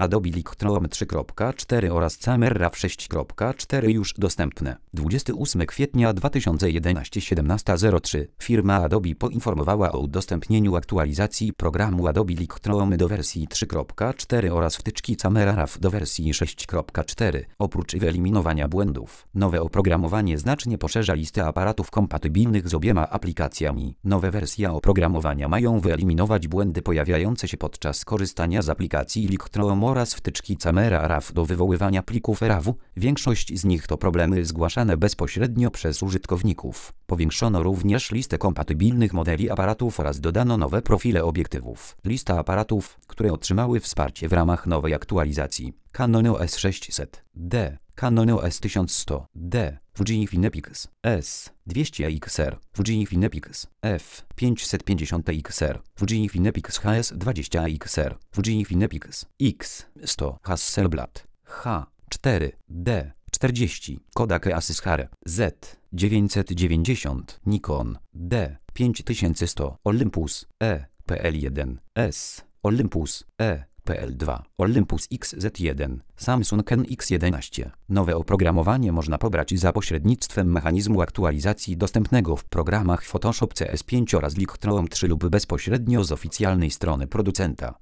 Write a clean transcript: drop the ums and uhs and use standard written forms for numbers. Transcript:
Adobe Lightroom 3.4 oraz Camera Raw 6.4 już dostępne. 28 kwietnia 2011 17:03 firma Adobe poinformowała o udostępnieniu aktualizacji programu Adobe Lightroom do wersji 3.4 oraz wtyczki Camera Raw do wersji 6.4. Oprócz wyeliminowania błędów, nowe oprogramowanie znacznie poszerza listę aparatów kompatybilnych z obiema aplikacjami. Nowe wersje oprogramowania mają wyeliminować błędy pojawiające się podczas korzystania z aplikacji Lightroom oraz wtyczki Camera Raw do wywoływania plików RAW. Większość z nich to problemy zgłaszane bezpośrednio przez użytkowników. Powiększono również listę kompatybilnych modeli aparatów oraz dodano nowe profile obiektywów. Lista aparatów, które otrzymały wsparcie w ramach nowej aktualizacji: Canon EOS 600D, Canon EOS 1100D, Fuji Finepix S200 XR, Fuji Finepix F550 XR, Fuji Finepix HS20 XR, Fuji Finepix X100 Hasselblad H4D 40, Kodak EOS Z990, Nikon D5100, Olympus EPL1S, Olympus EPL2, Olympus XZ1, Samsung NX11. Nowe oprogramowanie można pobrać za pośrednictwem mechanizmu aktualizacji dostępnego w programach Photoshop CS5 oraz Lightroom 3 lub bezpośrednio z oficjalnej strony producenta.